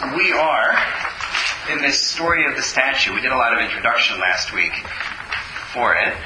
We are in this story of the statue. We did a lot of introduction last week for it.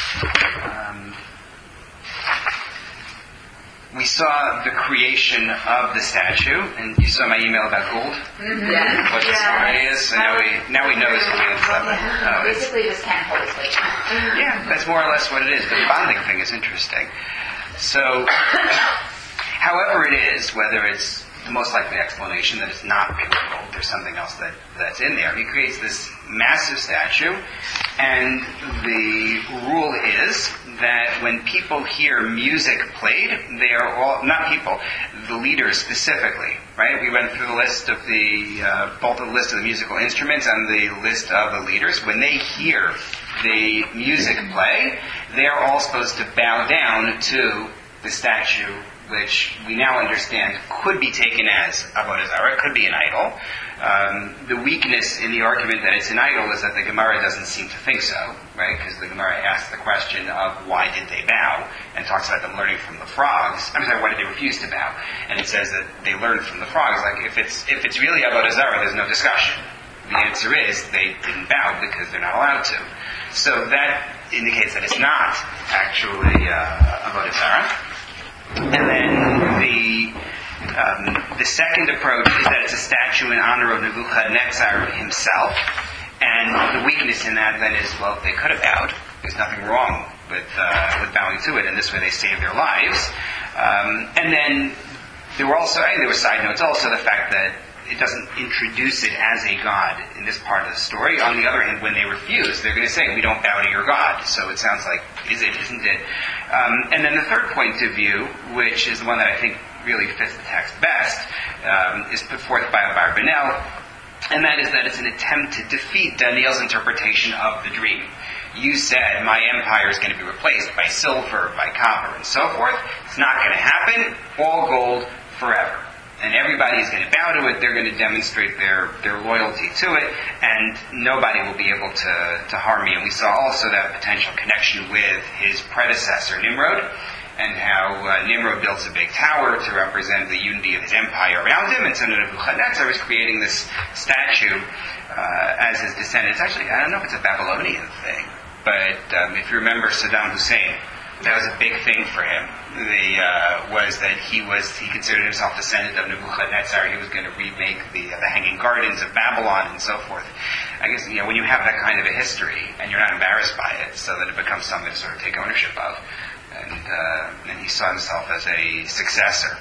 We saw the creation of the statue, and you saw my email about gold. Mm-hmm. Yeah. What the story is. So now we know the story of it. Basically, just can't hold his weight. Yeah, that's more or less what it is. But the bonding thing is interesting. So, however it is, whether it's the most likely explanation that it's not pure gold, there's something else that's in there. He creates this massive statue, and the rule is that when people hear music played, they are all, not people, the leaders specifically, right? We went through the list of both the list of the musical instruments and the list of the leaders. When they hear the music play, they are all supposed to bow down to the statue, which we now understand could be taken as Avodah Zarah, it could be an idol. The weakness in the argument that it's an idol is that the Gemara doesn't seem to think so, right? Because the Gemara asks the question of why did they bow, and talks about them learning from the frogs. I'm sorry, why did they refuse to bow? And it says that they learned from the frogs. Like, if it's really Avodah Zarah, there's no discussion. The answer is they didn't bow because they're not allowed to. So that indicates that it's not actually Avodah Zarah. And then the second approach is that it's a statue in honor of Nebuchadnezzar himself. And the weakness in that then is, well, they could have bowed. There's nothing wrong with bowing to it, and this way they saved their lives. And then there were side notes also, the fact that it doesn't introduce it as a god in this part of the story. On the other hand, when they refuse, they're going to say, we don't bow to your god. So it sounds like, is it, isn't it? And then the third point of view, which is the one that I think really fits the text best, is put forth by Abarbanel, and that is that it's an attempt to defeat Daniel's interpretation of the dream. You said, my empire is going to be replaced by silver, by copper, and so forth. It's not going to happen. All gold forever. And everybody is going to bow to it. They're going to demonstrate their loyalty to it, and nobody will be able to harm me. And we saw also that potential connection with his predecessor, Nimrod, and how Nimrod builds a big tower to represent the unity of his empire around him, and so Nebuchadnezzar is creating this statue as his descendant. It's actually, I don't know if it's a Babylonian thing, but if you remember Saddam Hussein, that was a big thing for him. Was that he considered himself descendant of Nebuchadnezzar. He was going to remake the Hanging Gardens of Babylon and so forth. I guess, when you have that kind of a history and you're not embarrassed by it, so that it becomes something to sort of take ownership of. And he saw himself as a successor.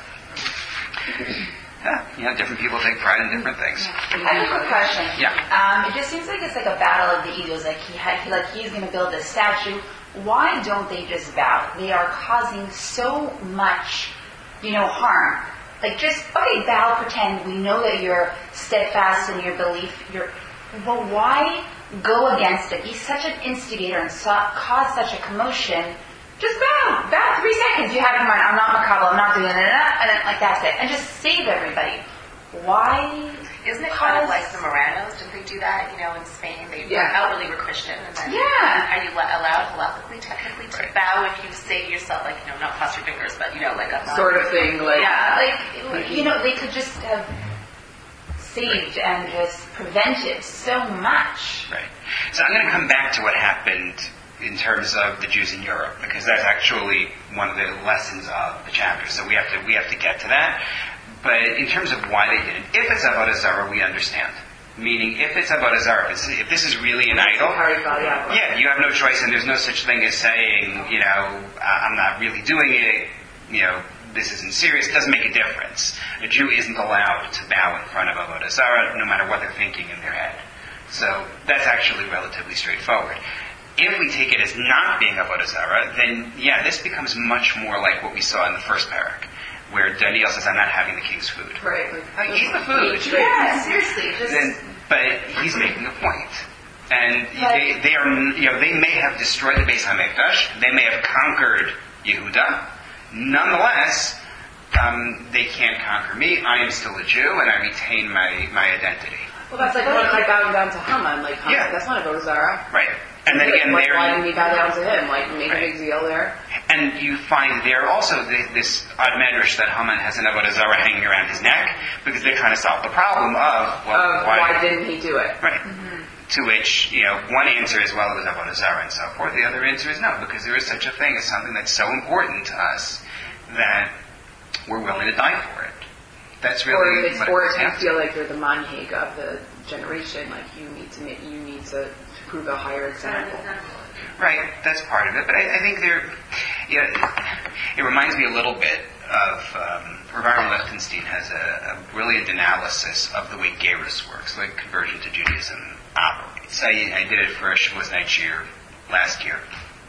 Yeah, different people take pride in different things. I have a quick question. Yeah. It just seems like it's like a battle of the egos. Like he's going to build a statue. Why don't they just bow? They are causing so much, harm. Like, just, okay, bow, pretend. We know that you're steadfast in your belief. But why go against it? He's such an instigator and cause such a commotion. Just bow. Bow 3 seconds. You have in mind, I'm not Makabal, I'm not doing it. And then, that's it. And just save everybody. Why? Isn't it kind of like the Moranos? Did they do that, in Spain? They outwardly were Christian. And then are you allowed halachically, technically, to bow if you say yourself, not cross your fingers, but, like a... Sort of thing, they could just have saved and just prevented so much. Right. So I'm going to come back to what happened in terms of the Jews in Europe, because that's actually one of the lessons of the chapter. So we have to get to that. But in terms of why they did it, if it's Avodah Zarah, we understand. Meaning, if it's Avodah Zarah, if this is really an idol, you have no choice, and there's no such thing as saying, I'm not really doing it, this isn't serious. It doesn't make a difference. A Jew isn't allowed to bow in front of Avodah Zarah, no matter what they're thinking in their head. So that's actually relatively straightforward. If we take it as not being Avodah Zarah, then this becomes much more like what we saw in the first parak, where Daniel says, I'm not having the king's food. Right. Eat the food. Yeah, seriously. But he's making a point. And they may have destroyed the Beis HaMikdash, they may have conquered Yehuda. Nonetheless, they can't conquer me. I am still a Jew, and I retain my identity. Well, that's like bowing down to Haman. That's not Avodah Zarah. Right. And then again, why didn't he bow down to him? Make a big deal there. And you find there also this odd medrash that Haman has an avodah zarah hanging around his neck because they're trying to solve the problem of why didn't he do it? Right. To which, one answer is, well, it was avodah zarah and so forth. The other answer is no, because there is such a thing as something that's so important to us that we're willing to die for it. That's really or if you feel like you're the manhig of the generation, like you need to prove a higher example. Right, that's part of it. But I think it reminds me a little bit of Rav Aaron Lichtenstein has a brilliant analysis of the way Gerus works, the way conversion to Judaism operates. I did it for a Shavuos night shir last year.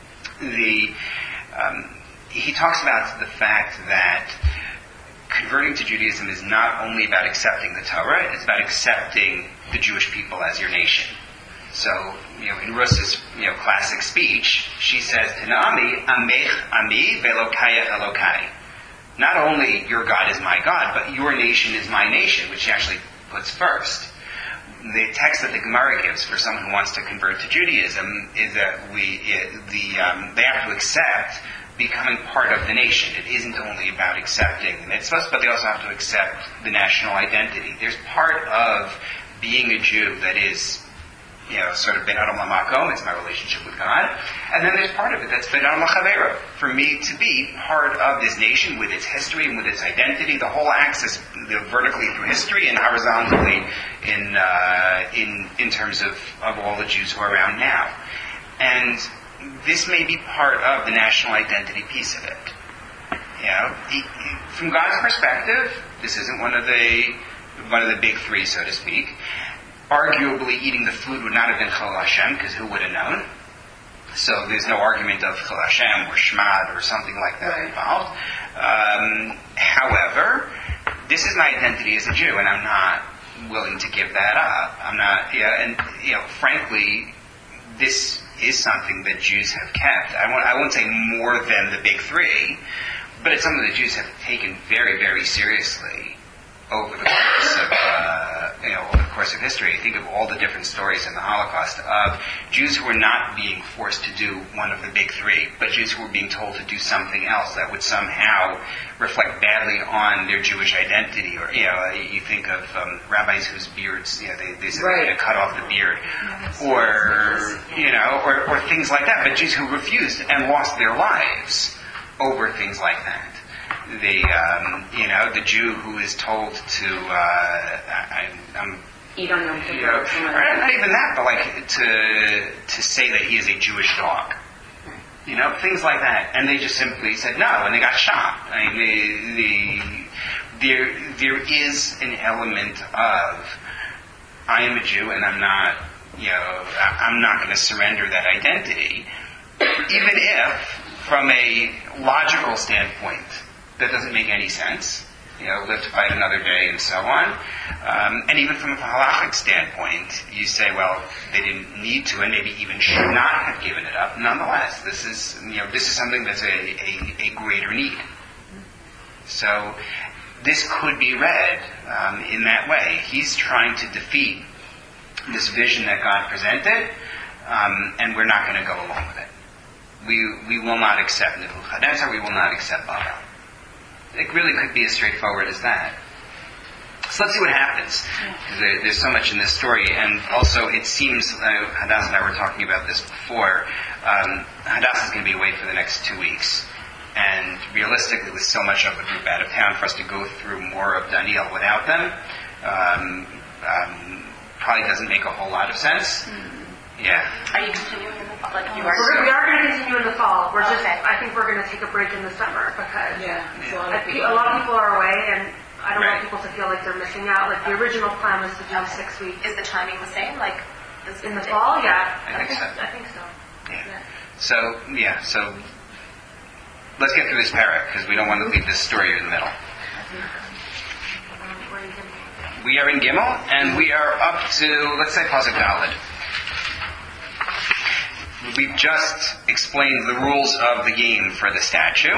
He talks about the fact that converting to Judaism is not only about accepting the Torah, it's about accepting the Jewish people as your nation. So, in Rus's, classic speech, she says, Tanami, Amech Ami, Velokaya Elokai. Not only your God is my God, but your nation is my nation, which she actually puts first. The text that the Gemara gives for someone who wants to convert to Judaism is that they have to accept becoming part of the nation. It isn't only about accepting the mitzvahs, but they also have to accept the national identity. There's part of being a Jew that is, sort of ben adam lamakom, it's my relationship with God. And then there's part of it that's ben adam lachavero, for me to be part of this nation with its history and with its identity, the whole axis, vertically through history and horizontally in terms of all the Jews who are around now. And this may be part of the national identity piece of it. From God's perspective, this isn't one of the big three, so to speak. Arguably, eating the food would not have been Chol Hashem, because who would have known? So there's no argument of Chol Hashem or Shmad or something like that involved. However, this is my identity as a Jew, and I'm not willing to give that up. I'm not, frankly, this is something that Jews have kept. I won't say more than the big three, but it's something that Jews have taken very, very seriously over the course of history. I think of all the different stories in the Holocaust of Jews who were not being forced to do one of the big three, but Jews who were being told to do something else that would somehow reflect badly on their Jewish identity. Or you think of rabbis whose beards, they said they had to cut off the beard, or things like that. But Jews who refused and lost their lives over things like that. The Jew who is told to eat on Yom Kippur, not even that, but like to say that he is a Jewish dog, things like that, and they just simply said no, and they got shot. I mean, there is an element of I am a Jew, and I'm not going to surrender that identity, even if, from a logical standpoint, that doesn't make any sense. Live to fight another day and so on. And even from a halachic standpoint, you say, well, they didn't need to and maybe even should not have given it up. Nonetheless, this is something that's a greater need. So this could be read in that way. He's trying to defeat this vision that God presented, and we're not going to go along with it. We will not accept Nebuchadnezzar, we will not accept Babel. It really could be as straightforward as that. So let's see what happens. Because there's so much in this story, and also it seems, Hadassah and I were talking about this before, Hadassah is going to be away for the next 2 weeks. And realistically, with so much of a group out of town, for us to go through more of Daniel without them probably doesn't make a whole lot of sense. Yeah. Are you continuing in the fall? We are going to continue in the fall. I think we're going to take a break in the summer because a lot of people are away, and I don't want people to feel like they're missing out. Like the original plan was to do 6 weeks. Is the timing the same? Like in the fall? Yeah. I think so. I think so. Yeah. So let's get through this parak because we don't want to leave this story in the middle. We are in Gimel, and we are up to, let's say, Pasuk Daled. We've just explained the rules of the game for the statue.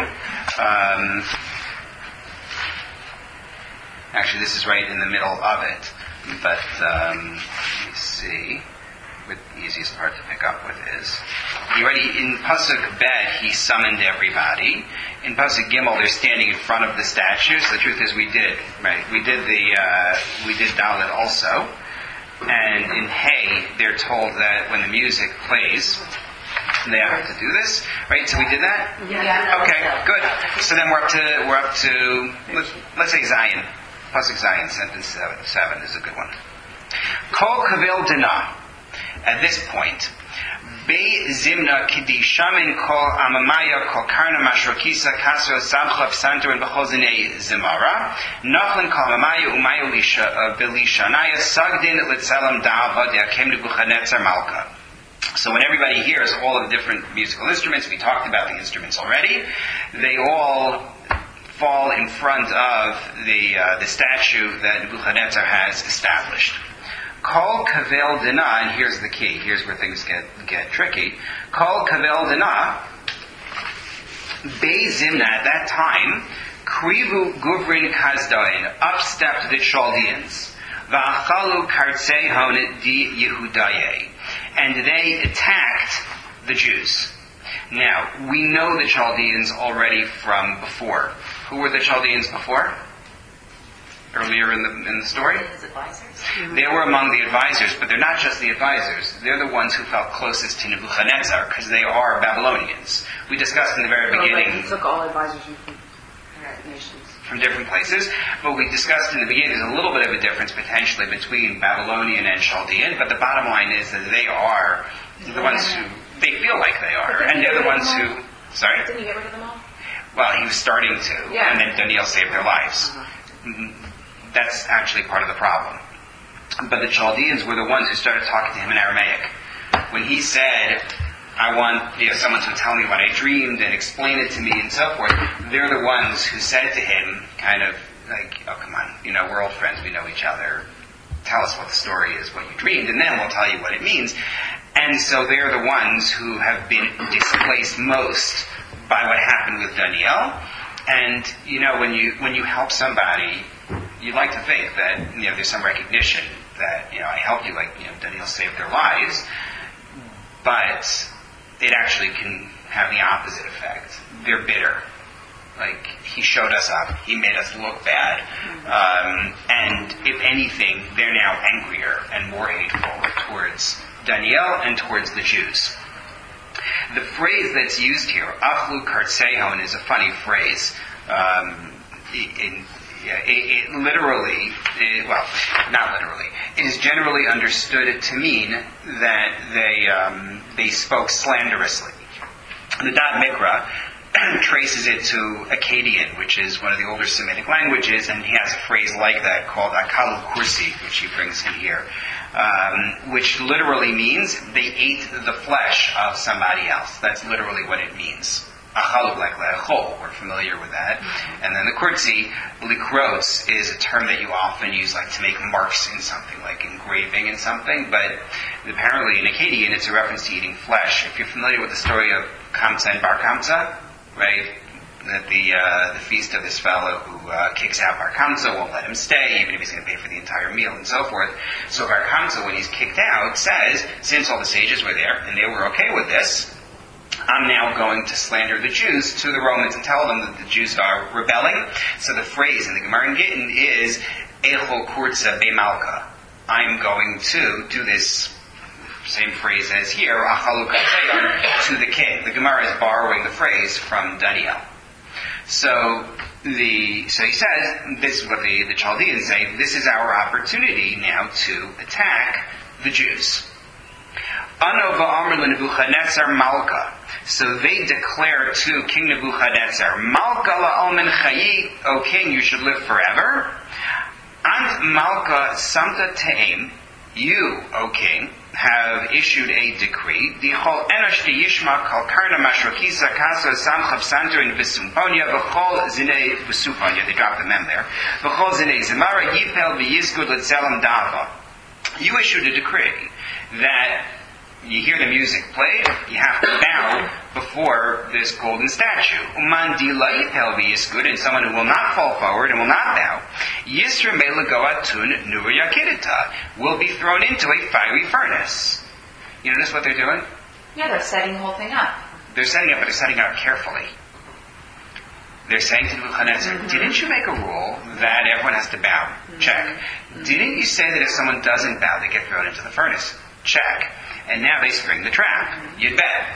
Actually, this is right in the middle of it. But let me see what the easiest part to pick up with is. in Pasuk Bet, he summoned everybody. In Pasuk Gimel, they're standing in front of the statue. So the truth is, we did Dalet also. And in Hay, they're told that when the music plays, they have to do this, right? So we did that. Yeah. Okay, good. So then we're up to let's say Zion. Pasuk Zion, sentence 7 is a good one. Kol Kavil Dana. At this point, Be Zimna Kidishamin Kol Amamaya Kol Karna Mashrokisa Kasra Samcha Psanter and Bechozine Zimara Nachlin Kol Amamaya Umayu Belishanaya Sagdin Litzalam Dava Deakem Nebuchadnezzar Malka. So when everybody hears all of the different musical instruments, we talked about the instruments already, they all fall in front of the statue that Nebuchadnezzar has established. Kol Kavel Dina, and here's the key, here's where things get tricky. Kol Kavel Dina, Bezimna, at that time, Krivu Guvrin Kazdain, up stepped the Chaldeans, Va'achalu Kartsehon di Yehudaye, and they attacked the Jews. Now, we know the Chaldeans already from before. Who were the Chaldeans before? Earlier in the story? His advisors. They were among the advisors, but they're not just the advisors. They're the ones who felt closest to Nebuchadnezzar, because they are Babylonians. We discussed in the very beginning... He took all advisors from nations. From different places, but we discussed in the beginning there's a little bit of a difference potentially between Babylonian and Chaldean, but the bottom line is that they are the ones who, they feel like they are, and they're the ones who, sorry? Didn't he get rid of them all? Well, he was starting to, and then Daniel saved their lives. That's actually part of the problem. But the Chaldeans were the ones who started talking to him in Aramaic. When he said, I want someone to tell me what I dreamed and explain it to me and so forth, they're the ones who said to him, kind of like, oh, come on, we're old friends, we know each other. Tell us what the story is, what you dreamed, and then we'll tell you what it means. And so they're the ones who have been displaced most by what happened with Daniel. And, when you help somebody, you'd like to think that, there's some recognition that, I helped you, like, Daniel saved their lives. But it actually can have the opposite effect. They're bitter. Like, he showed us up. He made us look bad. And if anything, they're now angrier and more hateful towards Daniel and towards the Jews. The phrase that's used here, Achlu Kartsehon, is a funny phrase. It literally, not literally, it is generally understood to mean that they spoke slanderously. The Dot Mikra traces it to Akkadian, which is one of the older Semitic languages, and he has a phrase like that called Akalu Kursi, which he brings in here, which literally means they ate the flesh of somebody else. That's literally what it means. Achalu, like le'achol, we're familiar with that. And then the kurtzi, likros, is a term that you often use like to make marks in something, like engraving in something, but apparently in Akkadian it's a reference to eating flesh. If you're familiar with the story of Kamsa and Bar Kamsa, right, that the feast of this fellow who kicks out Bar Kamsa, won't let him stay, even if he's going to pay for the entire meal and so forth. So Bar Kamsa, when he's kicked out, says, since all the sages were there and they were okay with this, I'm now going to slander the Jews to the Romans and tell them that the Jews are rebelling. So the phrase in the Gemara in Gittin is, Eichel Kurtza Bemalka. I'm going to do this same phrase as here, Achalu Kateyon, to the king. The Gemara is borrowing the phrase from Daniel. So he says, this is what the Chaldeans say, this is our opportunity now to attack the Jews. Ano va'amr leNebuchadnezzar Malka. So they declare to King Nebuchadnezzar, Malka la'almen chayi, O king, you should live forever. Ant Malka samta te'em, you, O king, have issued a decree. Dichol enosh deyishma kal karna mashrokisa kasa samchav santer in Vesumponia v'chol zinei Vesumponia. They dropped the mem there. V'chol zinei zemara yipel v'yizgud l'tzelam dava. You issued a decree that you hear the music played, you have to bow before this golden statue. Uman di la'ipel v'yizgud, and someone who will not fall forward and will not bow, Yisra melegoatun nuriyakidita, will be thrown into a fiery furnace. You notice what they're doing? Yeah, they're setting the whole thing up. They're setting up, but they're setting up carefully. They're saying to Nebuchadnezzar, didn't you make a rule that everyone has to bow? Check. Didn't you say that if someone doesn't bow, they get thrown into the furnace? Check. And now they spring the trap. You'd bet.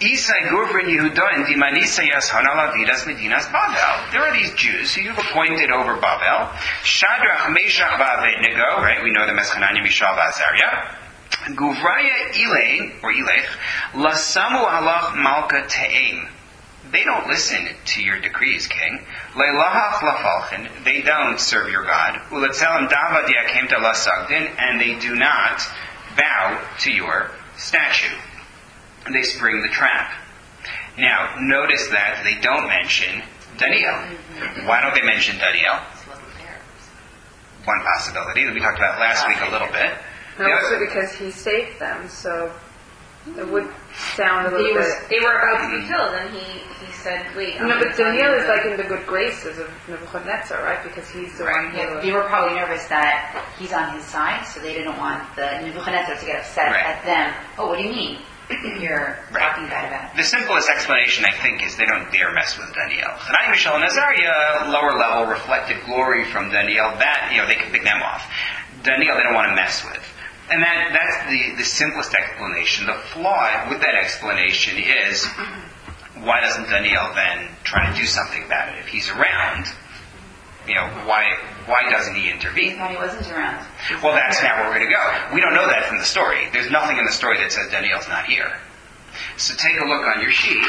There are these Jews who you've appointed over Babel. Shadrach, Meshach, Abednego, right? We know them as Hananiah, Mishael, Azariah. Guvraya Ilech, Lasamu Halach Malka Te'em. They don't listen to your decrees, king. Leilahach lafalchen. They don't serve your God. Ulatzelam dava diakemta lasagdin. And they do not bow to your statue. And they spring the trap. Now, notice that they don't mention Daniel. Why don't they mention Daniel? One possibility that we talked about last week a little bit. No, also because he saved them, so it would sound a little bit... They were about to be killed, and he said, wait... No, but Daniel is like in the good graces of Nebuchadnezzar, right? Because he's the one who... Yeah, they were probably nervous that he's on his side, so they didn't want the Nebuchadnezzar to get upset at them. Oh, what do you mean? You're talking bad about it. The simplest explanation, I think, is they don't dare mess with Daniel. Hananiah, Mishael, and Azariah, lower level, reflected glory from Daniel. That, they can pick them off. Daniel, they don't want to mess with. And that's the simplest explanation. The flaw with that explanation is, why doesn't Daniel then try to do something about it? If he's around, why doesn't he intervene? I thought he wasn't around. Well, that's now where we're going to go. We don't know that from the story. There's nothing in the story that says Daniel's not here. So take a look on your sheet.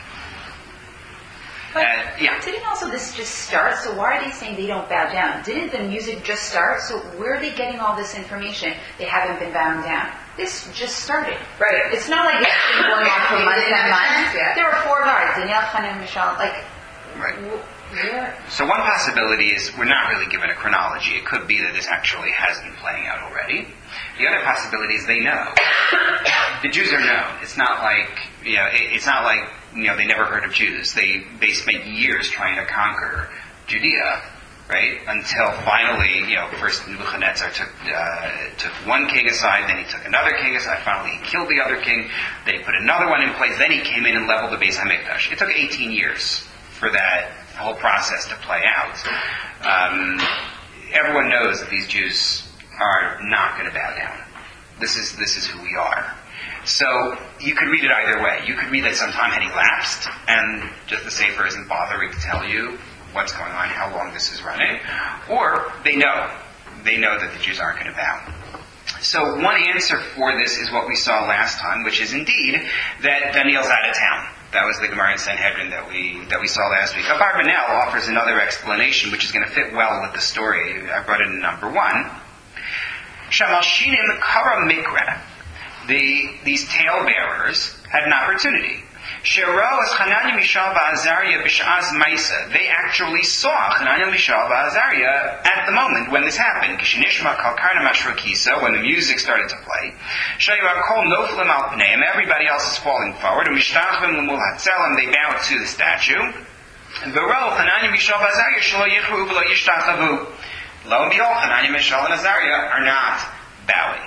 But didn't also this just start? So why are they saying they don't bow down? Didn't the music just start? So where are they getting all this information? They haven't been bowing down. This just started. Right. It's not like it's been going on for months and months. There were 4 guards, Daniel, Hananiah, Mishael, Right. So one possibility is we're not really given a chronology. It could be that this actually has been playing out already. The other possibility is they know. The Jews are known. It's not like they never heard of Jews. They spent years trying to conquer Judea, right? Until finally, first Nebuchadnezzar took one king aside, then he took another king aside. Finally, he killed the other king. Then he put another one in place. Then he came in and leveled the Beis Hamikdash. It took 18 years for that whole process to play out. Everyone knows that these Jews are not going to bow down. This is who we are. So you could read it either way. You could read that some time had elapsed, and just the Sefer isn't bothering to tell you what's going on, how long this is running. Or they know that the Jews aren't going to bow. So one answer for this is what we saw last time, which is indeed that Daniel's out of town. That was the Gemara in Sanhedrin that we saw last week. Abarbanel offers another explanation, which is going to fit well with the story. I brought it in number 1. Shamalshinim kara mikra. These talebearers had an opportunity. Shero as Hananiah, Mishael, Azariah b'sha'az ma'isa. They actually saw Hananiah, Mishael, Azariah at the moment when this happened. Kishinishma kalkarna mashrakisa, when the music started to play. Shayar kol noflim al pneim. Everybody else is falling forward. And mishtachvim l'mul hatzelam. They bow to the statue. And v'ro Hananiah, Mishael, Azariah shelo yichru v'lo yishtachavu. Lo and behold, Hananiah, Mishael, and Azariah are not bowing.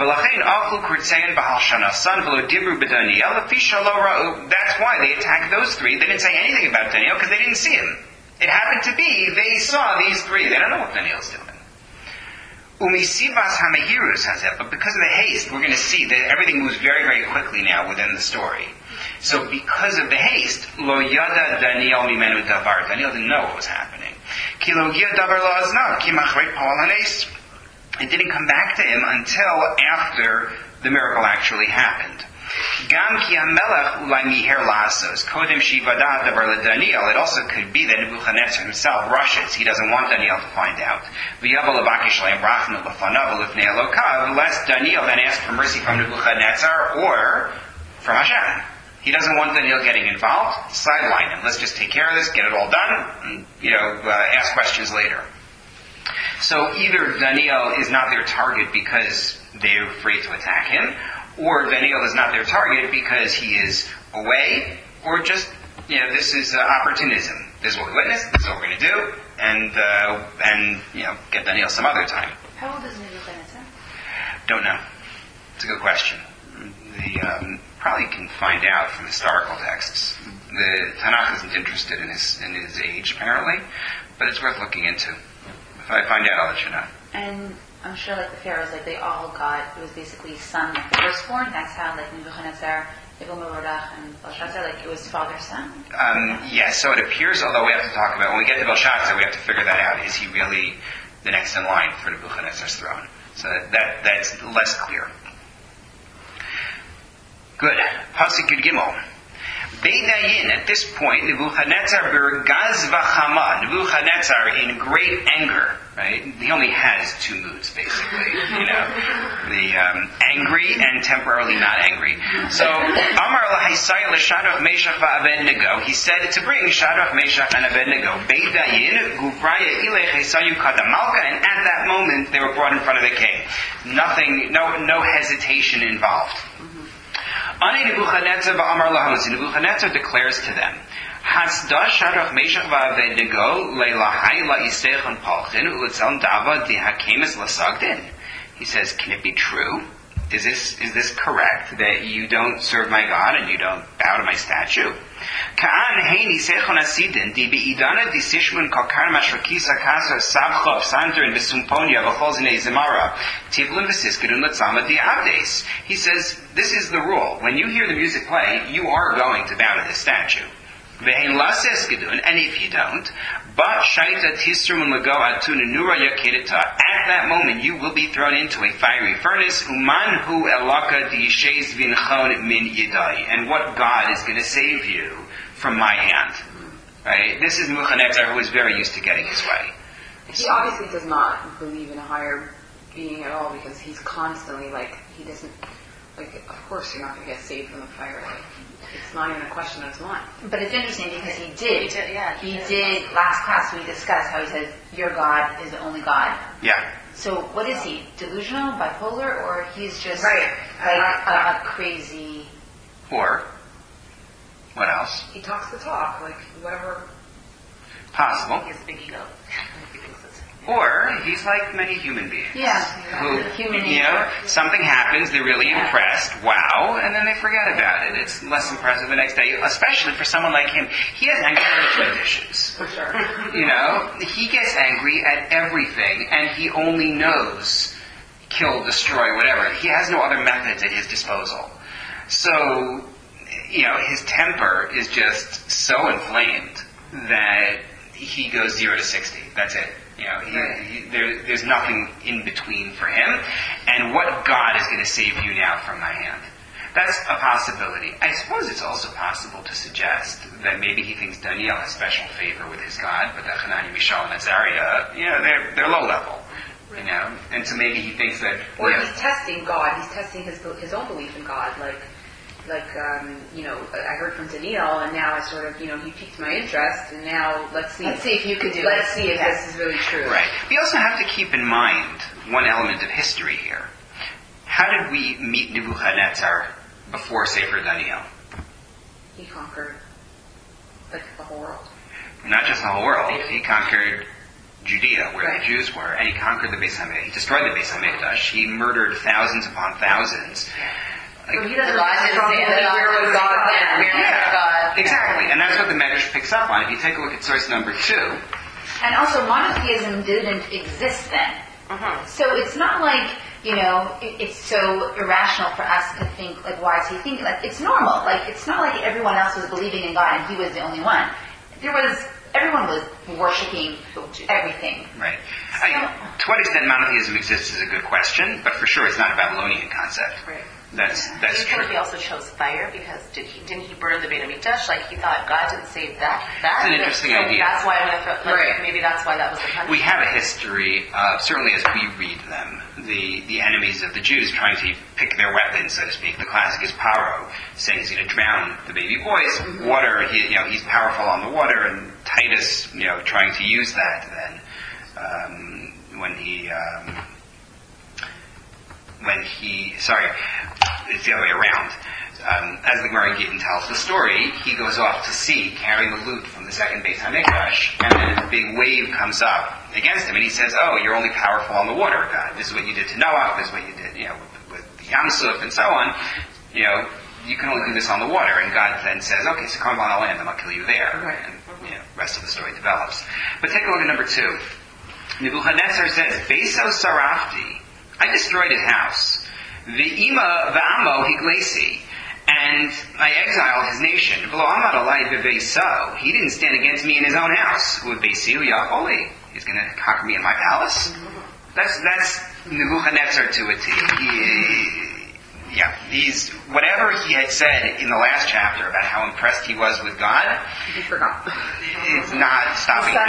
That's why they attacked those 3. They didn't say anything about Daniel because they didn't see him. It happened to be they saw these 3. They don't know what Daniel's doing. But because of the haste, we're going to see that everything moves very, very quickly now within the story. So because of the haste, lo yada Daniel mimenu davar. Daniel didn't know what was happening. Ki lo yada davar lo aznav ki machrei pa'al hanes. It didn't come back to him until after the miracle actually happened. Gam ki hamelech ulai miher lasos kodem shivada davar leDaniel. It also could be that Nebuchadnezzar himself rushes. He doesn't want Daniel to find out. V'yavel avakish leim rachnu lefanav lefnei Elokav. Lest Daniel then ask for mercy from Nebuchadnezzar or from Hashem. He doesn't want Daniel getting involved. Sideline him. Let's just take care of this, get it all done, and ask questions later. So either Daniel is not their target because they're afraid to attack him, or Daniel is not their target because he is away, or just, this is opportunism. This is what we witnessed, this is what we're going to do, and get Daniel some other time. How old is Nebuchadnezzar? Don't know. It's a good question. probably can find out from historical texts. The Tanakh isn't interested in his age, apparently, but it's worth looking into. If I find out, I'll let you know. And I'm sure, like the pharaohs, like they all got, it was basically son, like the firstborn. That's how, like Nebuchadnezzar, and Belshazzar, like it was father-son. Yes, so it appears, although we have to talk about, when we get to Belshazzar, we have to figure that out. Is he really the next in line for Nebuchadnezzar's throne? So that's less clear. Good. Pasuk Yud Gimel. Beidayin, at this point, Nebuchadnezzar bergaz v'chama. Nebuchadnezzar in great anger, right? He only has two moods, basically. The angry and temporarily not angry. So, Amar lahaisai l'Shadrach, Meshach v'Abednego. He said to bring Shadrach, Meshach, and Abednego. Beidayin guvraya ilech hesayu kadamalka, and at that moment they were brought in front of the king. Nothing, no hesitation involved. Nebuchadnezzar declares to them, Hasda Shadrach, Meshach, v'Abednego leilahai la'isechon palchin u'letzal dava dihakemis lasagdin. He says, can it be true? Is this correct that you don't serve my God and you don't bow to my statue? Ka'an heini sechon asidin di be'idana di sishmun kalkar mashrakisa kasa sabchov santer and besumponia v'chol zinei zemara tiblin v'siskidun letzama di avdes. He says, this is the rule. When you hear the music play, you are going to bow to this statue. Ve'hen la seskidun, and if you don't, but shaita tisrum lago atun nura yakidata. At that moment, you will be thrown into a fiery furnace. Uman hu elaka dishes vinchon min yidai. And what God is going to save you from my hand? Right? This is Nebuchadnezzar, who is very used to getting his way. He obviously does not believe in a higher being at all, because he's constantly he doesn't, of course you're not going to get saved from the fire. It's not even a question of his mind. But it's interesting because he did. Last class we discussed how he says, your God is the only God. Yeah. So what is he? Delusional, bipolar, or he's just a crazy... Or, what else? He talks the talk, whatever. Possible. He has a big ego. Or he's like many human beings. Yeah. Who, something happens, they're really impressed, wow, and then they forget about it. It's less impressive the next day, especially for someone like him. He has anger management issues. For sure. He gets angry at everything, and he only knows kill, destroy, whatever. He has no other methods at his disposal. So, his temper is just so inflamed that he goes 0 to 60. That's it. There's nothing in between for him. And what God is going to save you now from my hand? That's a possibility. I suppose it's also possible to suggest that maybe he thinks Daniel has special favor with his God, but that Hananiah, Mishael, and Azariah, they're low level. And so maybe he thinks that... Or he's testing God. He's testing his own belief in God. I heard from Daniel, and now I sort of, he piqued my interest, and now let's see if you could do it. Let's see if this is really true. Right. We also have to keep in mind one element of history here. How did we meet Nebuchadnezzar before Sefer Daniel? He conquered, the whole world. Not just the whole world. He conquered Judea, where the Jews were, and he conquered the Beis HaMikdash. He destroyed the Beis HaMikdash. He murdered thousands upon thousands. So he doesn't where was God then? Exactly, and that's what the Medrash picks up on. If you take a look at source number 2. And also, monotheism didn't exist then. Uh-huh. So it's not like, it's so irrational for us to think, why is he thinking? It's normal. It's not like everyone else was believing in God and he was the only one. Everyone was worshipping everything. Right. To what extent monotheism exists is a good question, but for sure it's not a Babylonian concept. Right. That's true. He also chose fire because didn't he burn the Beit HaMikdash? He thought God didn't save that. That's an interesting idea. That's why maybe that's why that was the punishment. We have a history, certainly as we read them, the enemies of the Jews trying to pick their weapons, so to speak. The classic is Paro, saying he's going to drown the baby boys. Mm-hmm. Water, he's powerful on the water, and Titus, trying to use that then it's the other way around. As the Gemara in Gittin tells the story, he goes off to sea carrying the loot from the second Beis HaMikdash, and then a big wave comes up against him, and he says, "Oh, you're only powerful on the water, God. This is what you did to Noah. This is what you did, with the Yam Suf, and so on. you can only do this on the water. And God then says, okay, so come on the land, and I'll kill you there. Right. And rest of the story develops. But take a look at number 2. Nebuchadnezzar says, Beso Sarafti, I destroyed his house. Ve'ima v'amo higlesi, and I exiled his nation. V'lo amad alai bebeso, he didn't stand against me in his own house. U'besi u'yacholi, he's going to conquer me in my palace. That's Nebuchadnezzar to a T. He's whatever he had said in the last chapter about how impressed he was with God. He forgot. It's not stopping now.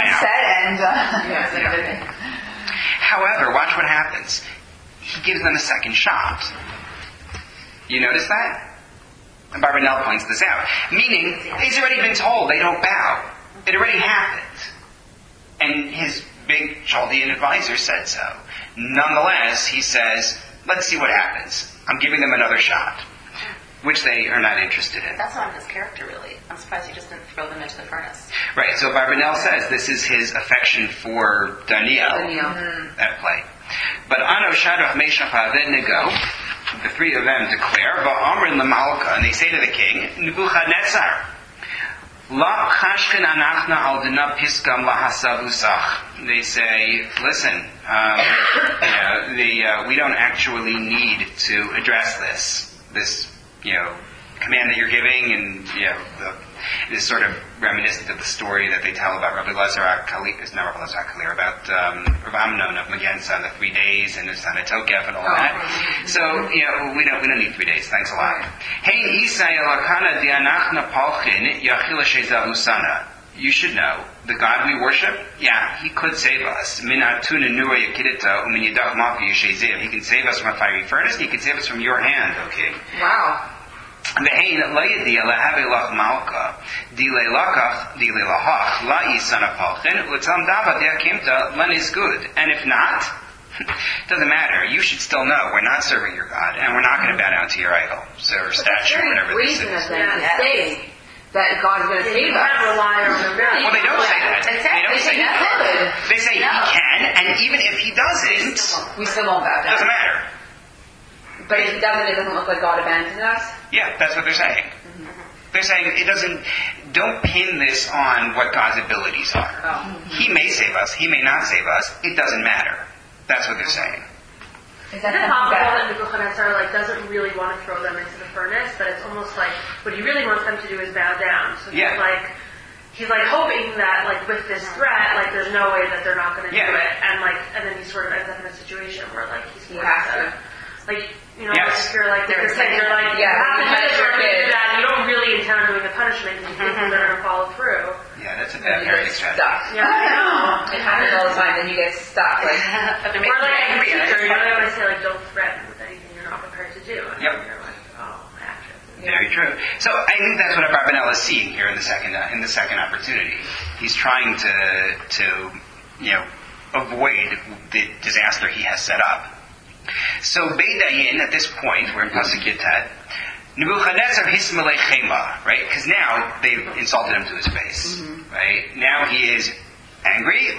However, watch what happens. He gives them a second shot. You notice that? And Barbanel points this out. Meaning, he's already been told they don't bow. It already happened. And his big Chaldean advisor said so. Nonetheless, he says, let's see what happens. I'm giving them another shot. Which they are not interested in. That's not his character, really. I'm surprised he just didn't throw them into the furnace. Right, so Barbanel says this is his affection for Daniel at play. But Ano, Shadrach, Meshach, Abednego, the 3 of them declare, Va'amrin l'malka, and they say to the king, Nebuchadnezzar, La chashkin anachna al dina piskam lahasavusach. They say, listen, we don't actually need to address this, command that you're giving, and it is sort of reminiscent of the story that they tell about Rabbi Elazar HaKalir, about Rav Amnon of Magenza and the 3 days and the son of Tokef and all that. So, we don't need 3 days. Thanks a lot. Hey, Isai Elakana Dianachna Palchin Yachila Shezavusana. You should know, the God we worship, he could save us. He can save us from a fiery furnace, and he can save us from your hand, okay? Wow. And if not, doesn't matter. You should still know we're not serving your God, and we're not going to bow down to your idol, or statue, or whatever this is. That God is going to save us. Well, they don't say that. They don't say that. They say he can, and even if he doesn't, we still won't bow down. It doesn't matter. But if he doesn't, it doesn't look like God abandoned us? Yeah, that's what they're saying. They're saying don't pin this on what God's abilities are. He may save us, he may not save us, it doesn't matter. That's what they're saying. Is it possible that Nebuchadnezzar doesn't really want to throw them into the furnace, but it's almost like what he really wants them to do is bow down. So he's hoping that with this threat, there's no way that they're not going to do it, and then he sort of ends up in a situation where he's forced to. If you're they're saying you have to do that, you don't really intend on doing the punishment, and you think they're going to follow through. Yeah, that's a bad parenting strategy. Yeah, I know. It happens all the time, then you get stuck. Or a teacher, they always say, don't threaten with anything you're not prepared to do. And you're Very true. So I think that's what Barbanel is seeing here in the second opportunity. He's trying to avoid the disaster he has set up. So Beidayin, at this point, we're in Pasuk Yitet, Nebuchadnezzar hismalei chema, right? Because now they've insulted him to his face, right? Now he is angry.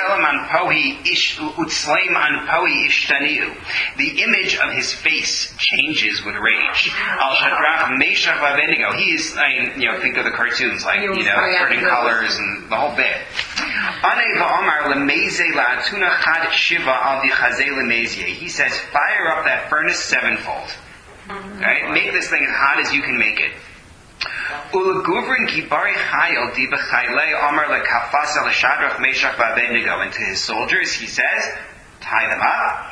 The image of his face changes with rage. He is, think of the cartoons, certain colors and the whole bit. He says, fire up that furnace sevenfold. Right? Make this thing as hot as you can make it. And to his soldiers he says, tie them up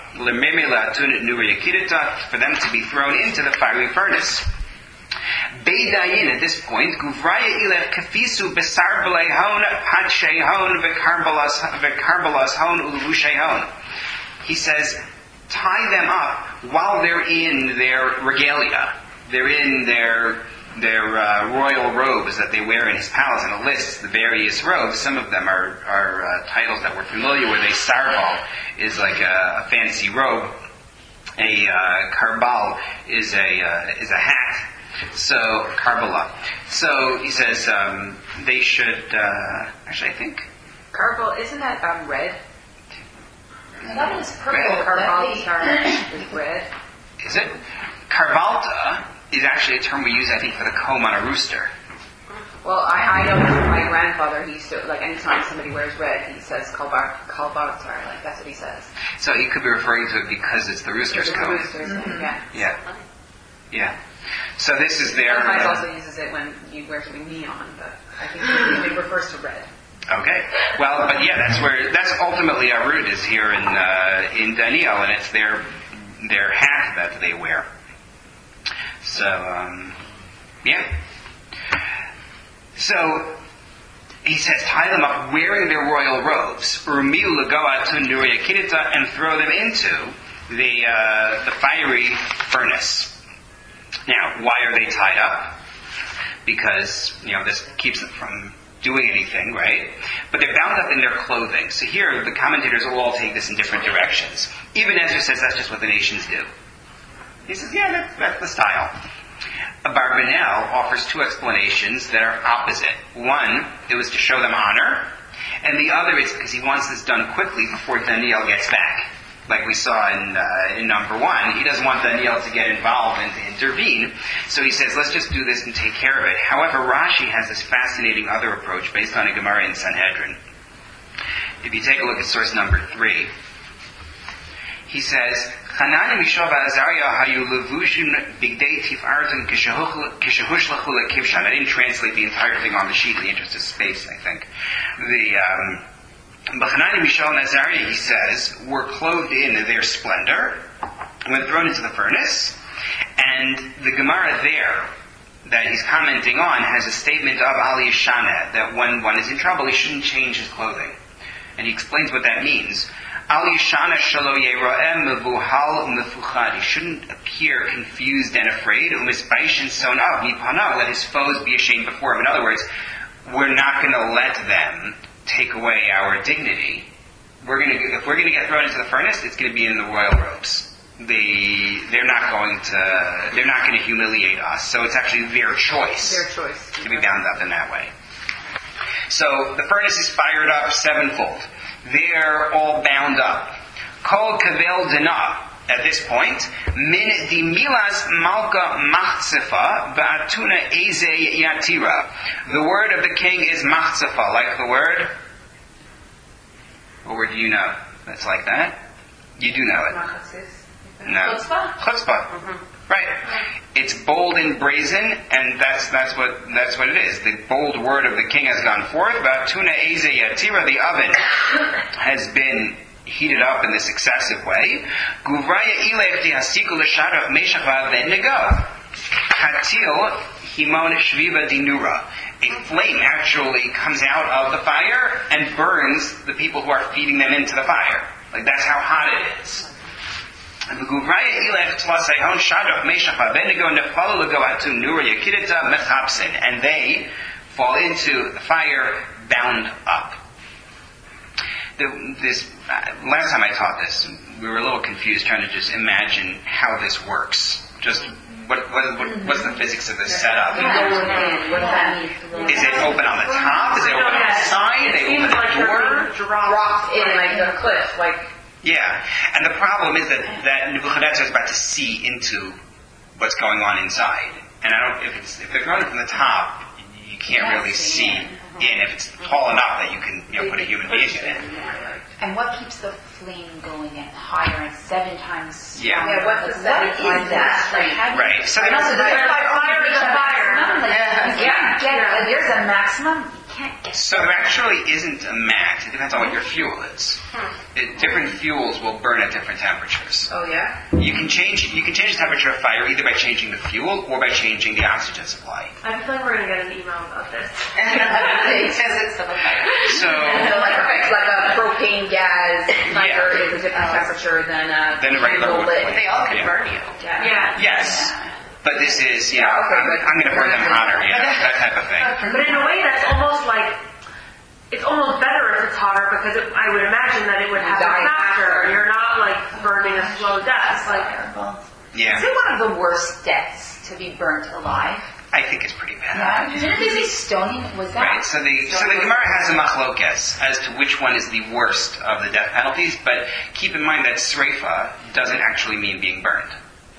for them to be thrown into the fiery furnace. Beidayin, at this point, he says, tie them up while they're in their regalia. They're in their royal robes that they wear in his palace, and it lists the various robes. Some of them are titles that we're familiar with. A sarbal is like a fancy robe. A karbal is a hat. So karbala. So he says they should. Actually, I think karbal isn't that red? That is purple. Karbal is red. Is it? Karvalta is actually a term we use, I think, for the comb on a rooster. Well, I know my grandfather, he used to, like, anytime somebody wears red, he says kalbar, like, that's what he says. So he could be referring to it because it's the rooster's comb. Yeah. So this is their... Sometimes also uses it when you wear something neon, but I think it refers to red. Okay. Well, but yeah, that's ultimately our root is here in Daniel, and it's their hat that they wear. So, yeah. So, he says, tie them up wearing their royal robes, and throw them into the fiery furnace. Now, why are they tied up? Because, this keeps them from doing anything, right? But they're bound up in their clothing. So here, the commentators will all take this in different directions. Even Ezra says that's just what the nations do. He says, yeah, that's the style. Abarbanel offers two explanations that are opposite. One, it was to show them honor, and the other is because he wants this done quickly before Daniel gets back. Like we saw in number 1, he doesn't want Daniel to get involved and to intervene, so he says, let's just do this and take care of it. However, Rashi has this fascinating other approach based on a Gemara in Sanhedrin. If you take a look at source number 3, he says, Hanani Mishav Azariah hayu levushim bigdei tifarton kishehushlechu lekivshan. I didn't translate the entire thing on the sheet in the interest of space, I think. But Hanani Mishael and Azariah, he says, were clothed in their splendor when thrown into the furnace. And the Gemara there that he's commenting on has a statement of Ali Yishana that when one is in trouble, he shouldn't change his clothing. And he explains what that means. Ali Yishana shalo yera'em mevuhal mefuchad. He shouldn't appear confused and afraid. Umisbaishin sonav mipanav. Let his foes be ashamed before him. In other words, we're not going to let them take away our dignity. If we're going to get thrown into the furnace, it's going to be in the royal robes. They're not going to humiliate us. So it's actually their choice. To be bound up in that way. So the furnace is fired up sevenfold. They're all bound up. Kol kavel dina. At this point, min dimilas malka machzefa ba'atuna eze yatira. The word of the king is machzefa. Like the word? What word do you know that's like that? You do know it. No. Chutzpah. Mm-hmm. Right. It's bold and brazen, and that's what it is. The bold word of the king has gone forth. Ba'atuna eze yatira. The oven has been heated up in this excessive way. Guvraya ilech dihasiku l'shara meshach v'abednego. Hatil himon shviva dinura. A flame actually comes out of the fire and burns the people who are feeding them into the fire. Like that's how hot it is. Guvraya ilech tlasayhon shadach meshach v'abednego nefalu l'go hatum nura yakidita mechapsin. And they fall into the fire bound up. Last time I taught this, we were a little confused trying to just imagine how this works. Just what's the physics of this setup? Is it open on the top? Is it open on the side? They open the door? Dropped in like a cliff, like. Yeah, and the problem is that Nebuchadnezzar is about to see into what's going on inside, and if they're going from the top, you can't really see in. If it's tall enough that you can put a human being in it. And what keeps the flame going and higher and 7 times? Yeah, what's the 7 times that? Right. So fire is a fire. You can't get there's a maximum. You can't get. So there actually isn't a max. It depends on what your fuel is. Different fuels will burn at different temperatures. Oh yeah. You can change the temperature of fire either by changing the fuel or by changing the oxygen supply. I feel like we're going to get an email about this. Because it's the fire. So like a propane gas fire is a different temperature than a regular wood. But they all can burn you. Yeah. Yes. But this is, I'm going to burn them hotter, that type of thing. But in a way, that's almost like, it's almost better if it's hotter because I would imagine that it would happen faster. You're not like burning a slow death. Is it one of the worst deaths to be burnt alive? I think it's pretty bad. Yeah. Didn't they say stoning? Was that? Right. So the Gemara has a machlokes as to which one is the worst of the death penalties. But keep in mind that sreifa doesn't actually mean being burned.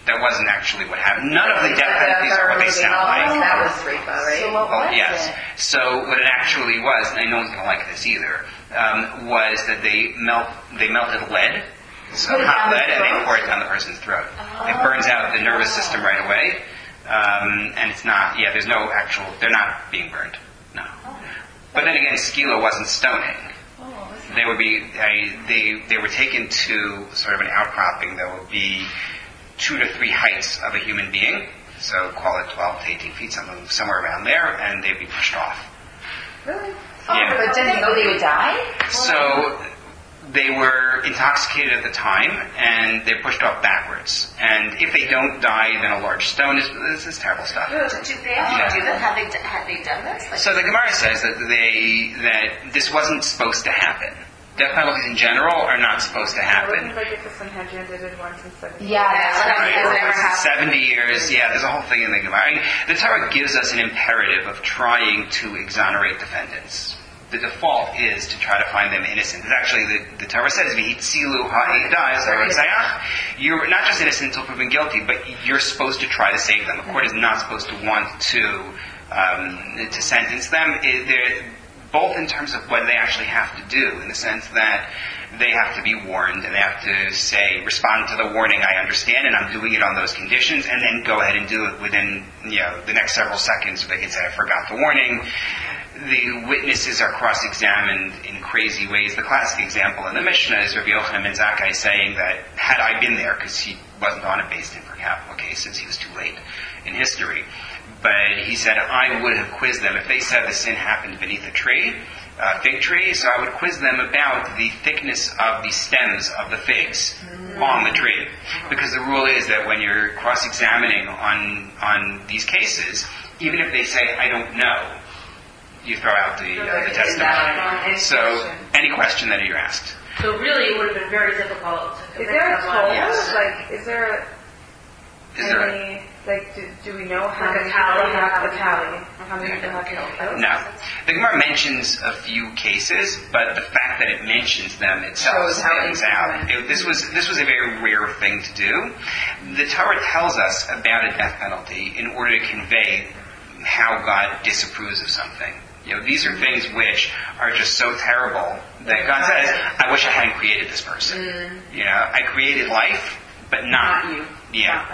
That wasn't actually what happened. None of the death penalties are what they sound like. That was Sripa, right? So what was yes. it? So what it actually was, and no one's going to like this either, was that they melted lead, so hot lead, and they pour it down the person's throat. It burns out the nervous system right away, and it's not. Yeah, there's no actual. They're not being burned. No. But then again, skila wasn't stoning. They would be. They were taken to sort of an outcropping that would be 2 to 3 heights of a human being, so call it 12 to 18 feet, somewhere around there, and they'd be pushed off. Really? Yeah. But didn't they know they would die? So they were intoxicated at the time, and they're pushed off backwards. And if they don't die, then a large stone is... This is terrible stuff. Do they actually do this? Have they done this? Like, so the Gemara says that this wasn't supposed to happen. Death penalties in general are not supposed to happen. It wasn't like if the Sanhedrin did it once in 70 years. Yeah, that's right. 70 years, yeah, there's a whole thing in the Gemara. The Torah gives us an imperative of trying to exonerate defendants. The default is to try to find them innocent. It's actually, the Torah says, you're not just innocent until proven guilty, but you're supposed to try to save them. The court is not supposed to want to sentence them. Both in terms of what they actually have to do, in the sense that they have to be warned, and they have to say, respond to the warning, I understand, and I'm doing it on those conditions, and then go ahead and do it within, the next several seconds, so they can say, I forgot the warning. The witnesses are cross-examined in crazy ways. The classic example in the Mishnah is Rabbi Yochanan ben Zakkai saying that, had I been there, because he wasn't on a Beis Din for capital cases, he was too late in history, but he said, I would have quizzed them. If they said the sin happened beneath a tree, fig tree, so I would quiz them about the thickness of the stems of the figs on the tree. Because the rule is that when you're cross-examining on these cases, even if they say, I don't know, you throw out the testimony. So, any question that you're asked. So really it would have been very difficult to Is there a toll? Yes. Like, is there any... Like, do we know how many people have the tally? How many people have killed? No. The Gemara mentions a few cases, but the fact that it mentions them itself stands out. This was a very rare thing to do. The Torah tells us about a death penalty in order to convey how God disapproves of something. These are things which are just so terrible that God says, I wish I hadn't created this person. I created life, but not you. Yeah,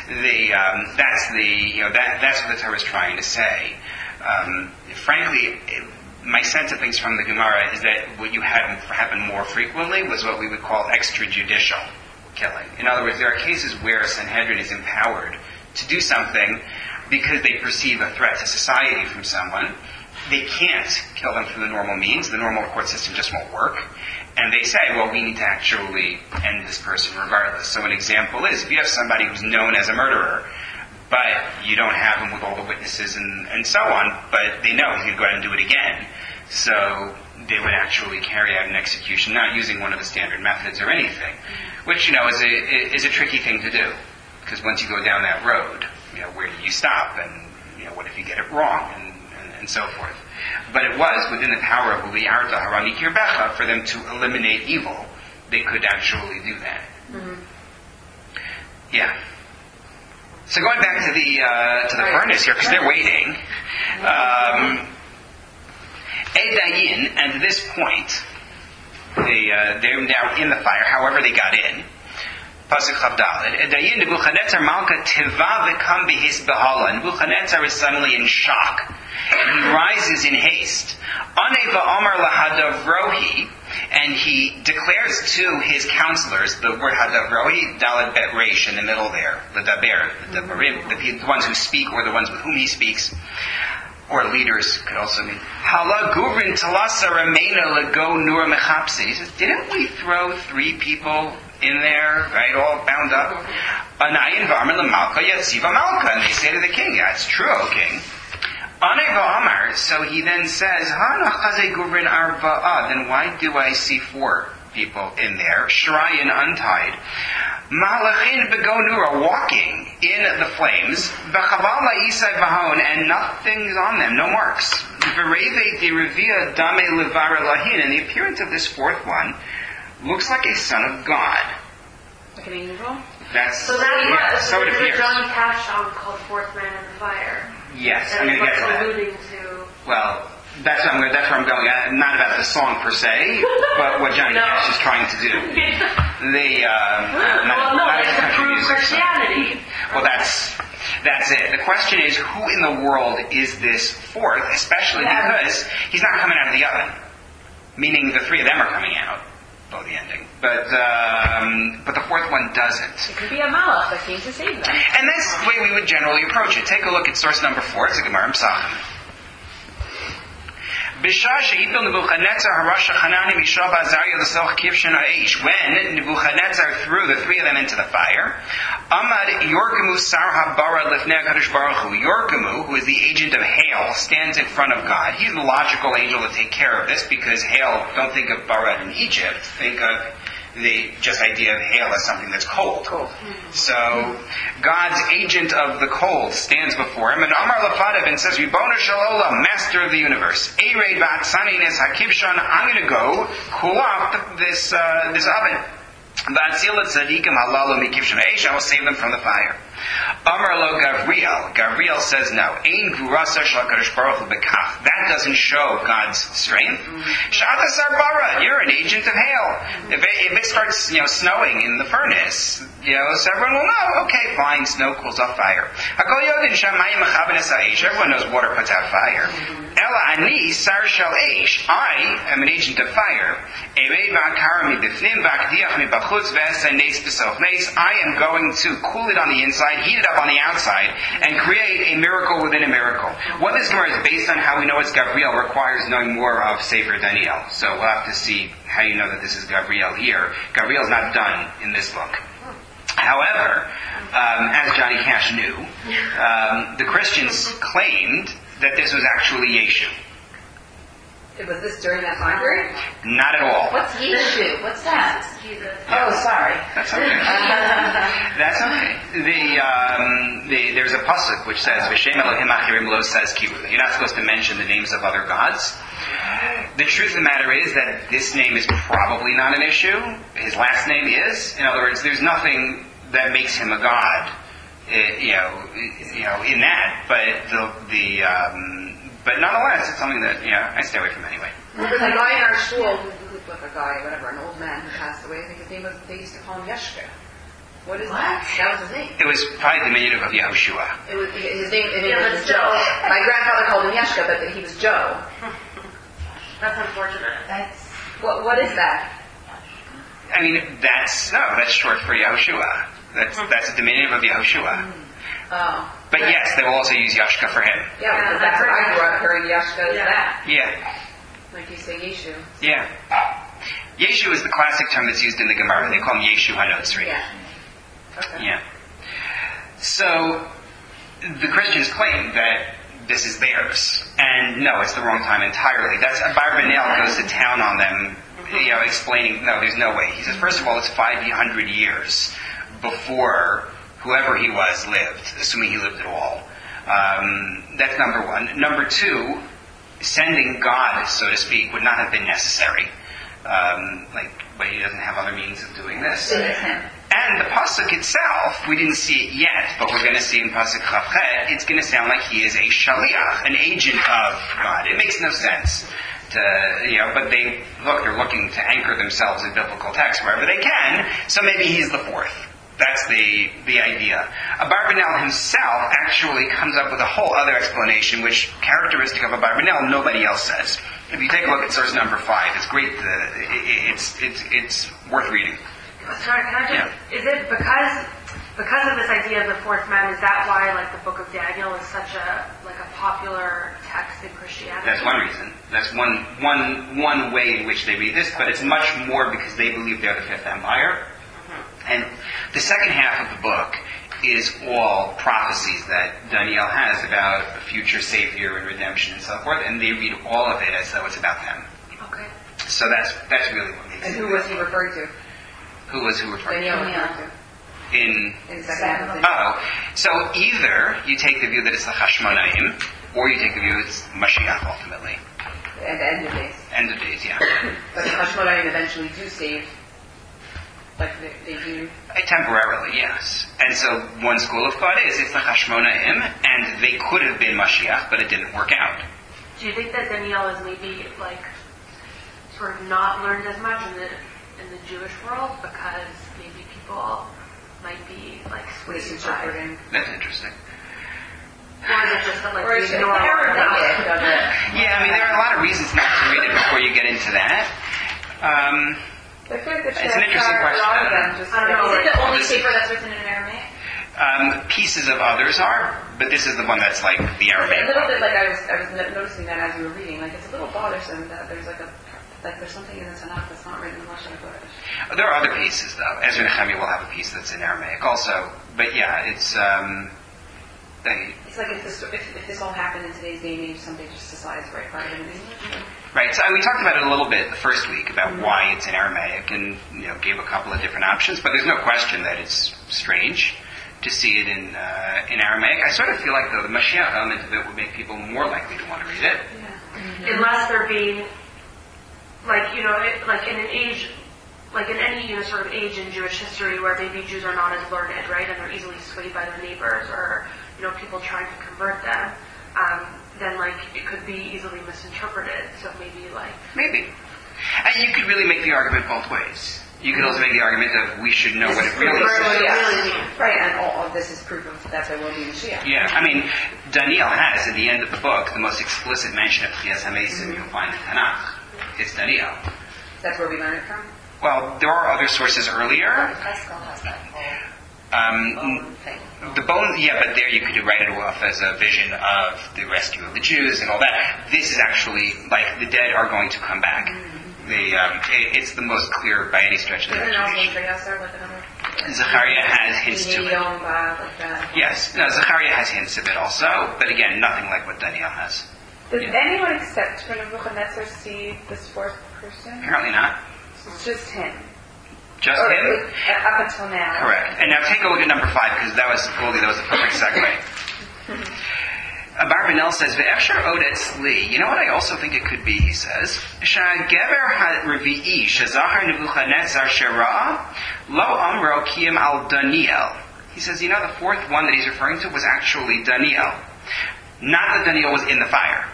that's what the Torah is trying to say. Frankly, my sense of things from the Gemara is that what you had happen more frequently was what we would call extrajudicial killing. In other words, there are cases where a Sanhedrin is empowered to do something because they perceive a threat to society from someone. They can't kill them through the normal means. The normal court system just won't work. And they say, well, we need to actually end this person regardless. So an example is, if you have somebody who's known as a murderer, but you don't have him with all the witnesses and so on, but they know he's going to go ahead and do it again. So they would actually carry out an execution, not using one of the standard methods or anything, which, is a tricky thing to do. Because once you go down that road, where do you stop? And, what if you get it wrong? And so forth. But it was within the power of Uliarta Harani Kirbecha for them to eliminate evil. They could actually do that. Mm-hmm. Yeah. So going back to the furnace here, because they're waiting. Edayin, and at this point, they're now in the fire, however they got in. Pasuk Chavdalid. Edayin, Nebuchadnezzar Malka Tiva v'kam b'his behala. Nebuchadnezzar is suddenly in shock. And he rises in haste. Ane va'amar lahadavrohi, and he declares to his counselors, the word hadavrohi, dalad bet reish in the middle there, the daberim, the ones who speak or the ones with whom he speaks, or leaders could also mean. Hala guvrin talasa ramena lego nur mechapse. He says, didn't we throw 3 people in there, right, all bound up? Anayin v'amar l'malka yatziva malka. And they say to the king, yeah, it's true, O king. So he then says, then why do I see 4 people in there, shrayin untied, malachin begonura, walking in the flames, and nothing's on them, no marks. And the appearance of this 4th one looks like a son of God. Like an angel? So that's so it there's appears. a Johnny Cash song called Fourth Man in the Fire. Yes, I'm going to get to that. Alluding to... Well, that's where I'm going. Not about the song per se, but what Johnny Cash is trying to do. It's to prove Christianity. Well, that's it. The question is, who in the world is this fourth, especially because he's not coming out of the oven. Meaning the three of them are coming out. Blow the ending. But the fourth one doesn't. It could be a malach that came to save them. And that's the way we would generally approach it. Take a look at source number 4. It's a Gemara in Pesachim. When Nebuchadnezzar threw the three of them into the fire, Amad Yorkamu Sarha Barad Lifnei HaKadosh Baruch Hu. Yorkamu, who is the agent of hail, stands in front of God. He's the logical angel to take care of this because hail, don't think of Barad in Egypt, think of the just idea of hail as something that's cold. So God's agent of the cold stands before him, and Amar Lafadav and says, Ribono Shel Olam, Master of the Universe, Eirei Ba'atzanines HaKivshan, I'm going to go cool off this oven. V'atzil tzadikim halalu mikivshan eish, I will save them from the fire. Amar lo Gavriel. Gavriel says no. Ein gurasa shel HaKadosh Baruch Hu bekach. That doesn't show God's strength. Shata sarbara. You're an agent of hail. If it starts, snowing in the furnace, so everyone will know. Okay, fine. Snow cools off fire. Hakol yodin shamayim mechabenes ha'eish. Everyone knows water puts out fire. Ela ani sar shel eish. I am an agent of fire. Erei v'akar mi bifnim v'akdiach mi bachutz v'esa nes b'sof nes. I am going to cool it on the inside, heat it up on the outside, and create a miracle within a miracle. What this Gemara is based on, how we know it's Gabriel, requires knowing more of Sefer Daniel. So we'll have to see how you know that this is Gabriel here. Gabriel's not done in this book. However, as Johnny Cash knew, the Christians claimed that this was actually Yeshu. Was this during that time period? Not at all. What's Yeshu? What's that? Jesus. Oh, sorry. That's okay. That's okay. There's a pasuk which says, "V'shem Elohim achirim lo says kivu." You're not supposed to mention the names of other gods. The truth of the matter is that this name is probably not an issue. His last name is. In other words, there's nothing that makes him a god. In that, but nonetheless, it's something that I stay away from anyway. There's a guy in our school who looked like a guy, whatever, an old man who passed away. I think his name was. They used to call him Yeshka. What is that? That was his name. It was probably the diminutive of Yehoshua. It was his name. Was Joe. My grandfather called him Yeshka, but he was Joe. That's unfortunate. What is that? I mean, that's short for Yehoshua. That's a diminutive of Yehoshua. Oh. But yes, they will also use Yashka for him. Yeah, because that's what I grew up hearing. Yashka is that. Yeah. Like you say Yeshu. Yeah. Yeshu is the classic term that's used in the Gemara. They call him Yeshu HaNotzri. Yeah. Okay. Yeah. So, the Christians claim that this is theirs. And no, it's the wrong time entirely. Barbanel goes to town on them, explaining, no, there's no way. He says, first of all, it's 500 years before whoever he was lived, assuming he lived at all. That's number one. Number two, sending God, so to speak, would not have been necessary. But he doesn't have other means of doing this. And the pasuk itself, we didn't see it yet, but we're going to see in pasuk Chafchet, it's going to sound like he is a shaliach, an agent of God. It makes no sense but they're looking to anchor themselves in biblical text wherever they can, so maybe he's the fourth. That's the idea. Abarbanel himself actually comes up with a whole other explanation, which, characteristic of Abarbanel, nobody else says. If you take a look at source number 5, it's great. It's worth reading. Sorry, can I just? Yeah. Is it because of this idea of the fourth man? Is that why, the Book of Daniel is such a popular text in Christianity? That's one reason. That's one way in which they read this, but it's much more because they believe they're the Fifth Empire. And the second half of the book is all prophecies that Daniel has about a future savior and redemption and so forth, and they read all of it as though it's about them. Okay. So that's really what makes it. And who was he referring to? Who was who referring to? Daniel. In the second half of the so either you take the view that it's the Hashmonaim, or you take the view it's Mashiach ultimately. At the end of days. End of days, yeah. But the Hashmonaim eventually do save Like they do? Temporarily, yes. And so one school of thought is it's the Hashmonaim, and they could have been Mashiach, but it didn't work out. Do you think that Daniel is maybe sort of not learned as much in the Jewish world because maybe people might be misinterpreting? That's interesting. Or is it just that we ignore it? Yeah, I mean there are a lot of reasons not to read it before you get into that. It's an interesting question. Is it the only paper that's written in Aramaic? Pieces of others are, but this is the one that's like the Aramaic. A little bit I was noticing that as you were reading. It's a little bothersome that there's there's something in the Tanakh that's not written in Lashon HaKodesh. There are other pieces though. Ezra Nehemiah will have a piece that's in Aramaic also, but yeah, it's. It's if this all happened in today's day and age, somebody just decides right part of it in English. Right. So we talked about it a little bit the first week about why it's in Aramaic, and gave a couple of different options. But there's no question that it's strange to see it in Aramaic. I sort of feel like the Mashiach element of it would make people more likely to want to read it. Yeah. Mm-hmm. Unless they're being in an age. In any sort of age in Jewish history where maybe Jews are not as learned, right, and they're easily swayed by their neighbors or people trying to convert them, then it could be easily misinterpreted. So maybe, and you could really make the argument both ways. You could also make the argument of we should know what it really says. Right, and all of this is proof of that there will be Mashiach. Yeah, I mean, Daniel has at the end of the book the most explicit mention of Chiyas HaMesim you'll find in Tanakh. It's Daniel. That's where we learn it from. Well, there are other sources earlier. Haskell has that whole thing. The bone, yeah, but there you could write it off as a vision of the rescue of the Jews and all that. This is actually the dead are going to come back. It's the most clear by any stretch of the imagination. Zechariah has hints to it. Yes, no, Zechariah has hints of it also, but again, nothing like what Daniel has. Does anyone except for Nebuchadnezzar see this fourth person? Apparently not. It's just him. Just him? Up until now. Correct. And now take a look at number 5, because that was the perfect segue. Barbanel says, Ve'efshar odet tzli. You know what I also think it could be, he says? Sha'gever ha'revi'i shazahar Nebuchadnezzar shera lo amro kiyim al Daniel. He says, the fourth one that he's referring to was actually Daniel. Not that Daniel was in the fire.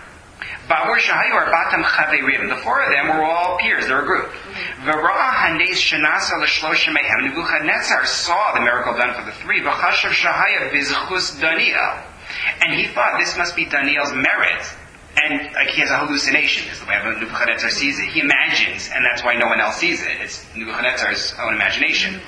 The four of them were all peers, they were a group. Nebuchadnezzar saw the miracle done for the three, and he thought this must be Daniel's merit. And he has a hallucination, is the way Nebuchadnezzar sees it. He imagines, and that's why no one else sees it. It's Nebuchadnezzar's own imagination.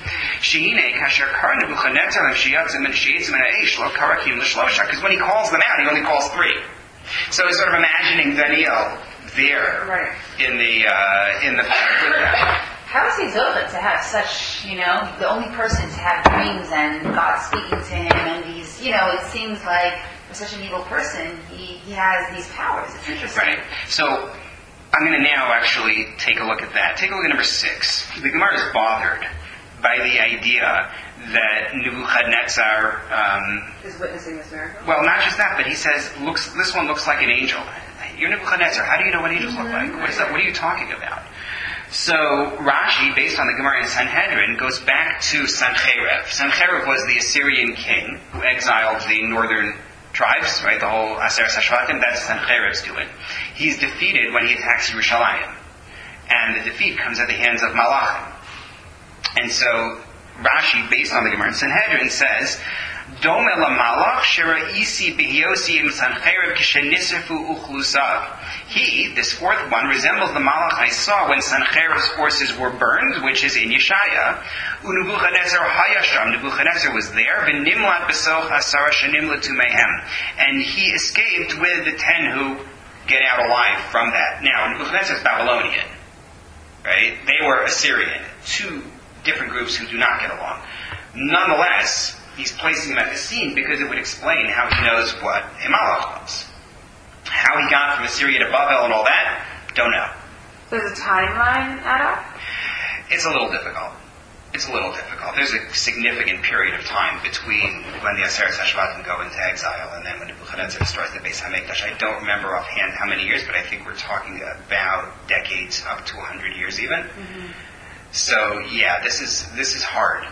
Because when he calls them out, he only calls 3. So he's sort of imagining Daniel there in the fire with them. How is he Zophah to have such, the only person to have dreams and God speaking to him and these, it seems like for such an evil person, he has these powers. It's interesting. Right. So I'm going to now actually take a look at that. Take a look at number 6. The Gemara is bothered by the idea that Nebuchadnezzar is witnessing this miracle. Well, not just that, but he says, this one looks like an angel. You're Nebuchadnezzar. How do you know what angels look like? What is that? What are you talking about? So Rashi, based on the Gemara in Sanhedrin, goes back to Sancherib. Sancherib was the Assyrian king who exiled the northern tribes, right? The whole Aseret HaShvatim. That's Sancherib's doing. He's defeated when he attacks Yerushalayim, and the defeat comes at the hands of Malachim. And so Rashi, based on the Gemara in Sanhedrin, says, Dome lamalach sheraisi behiosim Sancherib kishenisrifu uchlusav. He, this fourth one, resembles the malach I saw when Sancherib's forces were burned, which is in Yeshaya. Nebuchadnezzar hayasham. Nebuchadnezzar was there. V'nimlat besoch asara shenimlat tumehem. And he escaped with the 10 who get out alive from that. Now, Nebuchadnezzar is Babylonian, right? They were Assyrian. 2 different groups who do not get along. Nonetheless, he's placing him at the scene because it would explain how he knows what Himalach was. How he got from Assyria to Babel and all that, don't know. Does the timeline add up? It's a little difficult. There's a significant period of time between when the Aseret HaShvatim go into exile and then when Nebuchadnezzar destroys the Beis HaMikdash. I don't remember offhand how many years, but I think we're talking about decades, up to 100 years even. Mm-hmm. So yeah, this is hard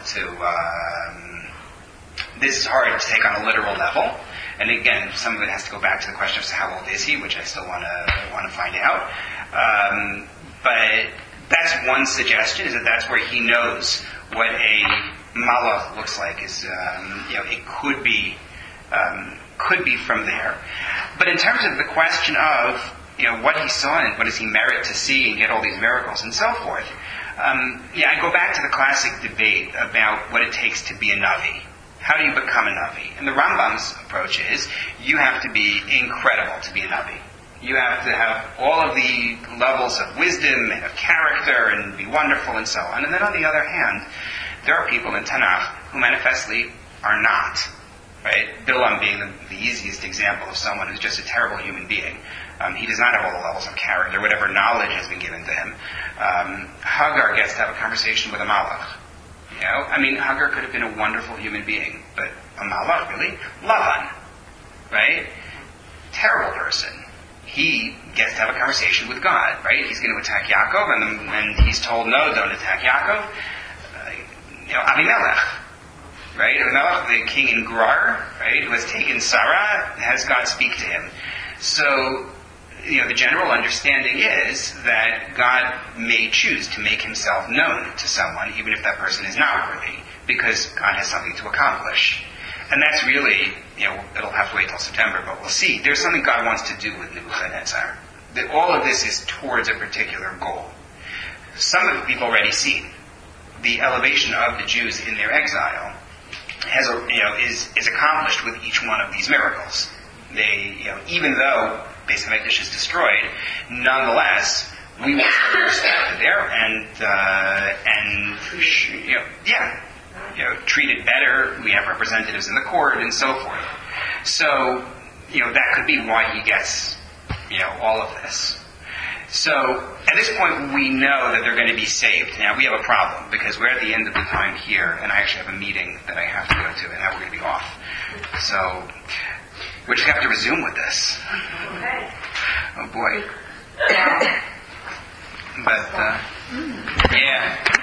to take on a literal level. And again, some of it has to go back to the question of how old is he, which I still want to find out. But that's one suggestion, is that that's where he knows what a malach looks like. It could be from there. But in terms of the question of what he saw and what does he merit to see and get all these miracles and so forth, I go back to the classic debate about what it takes to be a Navi. How do you become a Navi? And the Rambam's approach is you have to be incredible to be a Navi. You have to have all of the levels of wisdom and of character and be wonderful and so on. And then on the other hand, there are people in Tanakh who manifestly are not. Right? Bilam being the easiest example of someone who's just a terrible human being. He does not have all the levels of character, whatever knowledge has been given to him. Hagar gets to have a conversation with a malach. Hagar could have been a wonderful human being, but a malach, really? Lavan. Right? Terrible person. He gets to have a conversation with God, right? He's going to attack Yaakov, and he's told, no, don't attack Yaakov. Avimelech, right? Avimelech, the king in Gerar, right, who has taken Sarah, has God speak to him. So, the general understanding is that God may choose to make himself known to someone, even if that person is not worthy, because God has something to accomplish. And that's really, it'll have to wait till September, but we'll see. There's something God wants to do with Nebuchadnezzar. All of this is towards a particular goal. Some of it we've already seen. The elevation of the Jews in their exile is accomplished with each one of these miracles. They, even though Beis Hamikdash is destroyed, nonetheless, we will still be respected there treated better. We have representatives in the court and so forth. So, that could be why he gets, all of this. So, at this point, we know that they're going to be saved. Now, we have a problem, because we're at the end of the time here, and I actually have a meeting that I have to go to, and now we're going to be off. So, we just have to resume with this. Okay. Oh, boy. But, yeah.